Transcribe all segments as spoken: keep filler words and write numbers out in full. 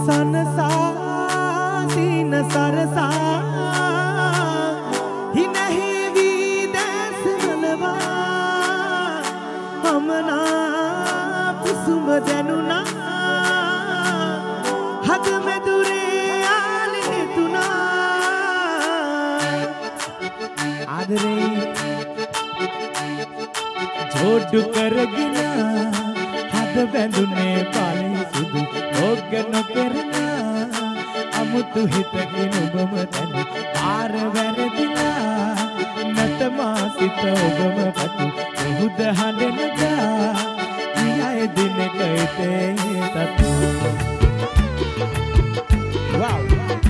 සනසා සීන සරසා හිනහි වී දැස් වලවා හමනා පිසුම දැනුණා හද මෙදුරේ ආලේ තුනා ආදරේ ජෝඩු කරගෙන හද බැඳුනේ පාලේ සුදු ඕග නොකරන අමුතු හිතකින් ඔබම දැන පාර වැරදිලා නැත මා සිත ඔබම පතු උහුද හඬනදා ඊයේ දිනක ඉතේ තතු wow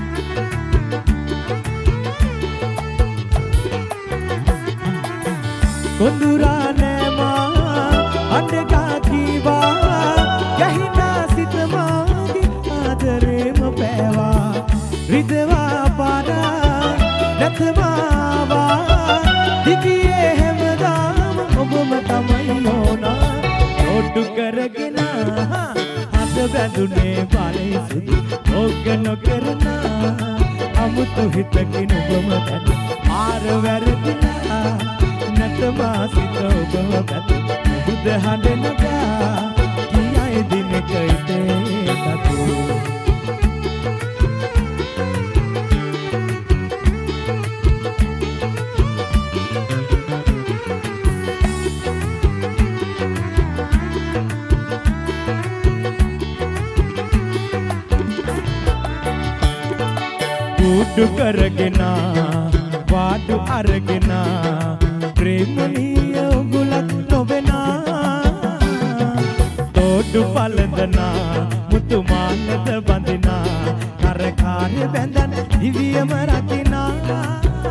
කොඳුරා නෑමා අඬගා කීවා ගැහිනා සිත මාගේ ආදරේම පෑවා රිදවා පාරා නැතමාවා දිගියේ හැමදාම ඔබම තමයි ඕනා ඔඩු කරගෙන හද බැඳුනේ පාලේ සුදු ඕක නොකරන අමුතු හිතකින් ඔබම දැන ආර වැරදිලා නැතමා සිත ඔබම පැතු බුද හඬනදා කියායේ දිනක ඉතේ තතු කුඩු කරගෙන වාඩු අරගෙන ප්‍රේමණීය උගුලක් නොවෙනා තෝඩු පළඳනා මුතු මානද බඳිනා කරකාරේ බැඳන් දිවියම රකිනා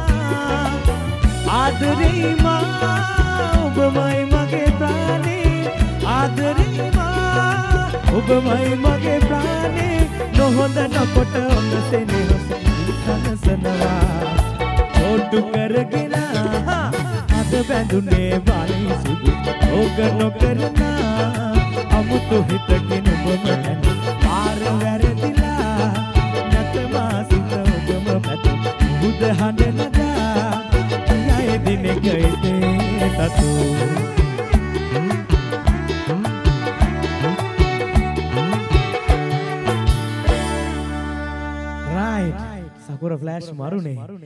ආදරේ මා ඔබමයි මගේ ප්‍රාණේ ආදරේ මා ඔබමයි මගේ ප්‍රාණේ නොහොඳ නොකොට ඔන්න සෙනෙහස සනසනවා තෝඩු කරගෙන හද බැඳුනේ පාලේ සුදු ඕක නොකරන අමුතු හිතකින් ඔබම දැන පාර වැරදිලා නැතමා සිත ඔබම පැතු බුද හඬනදා ඊයේ දිනක ඉතේ තතු right Sakura Flash Marune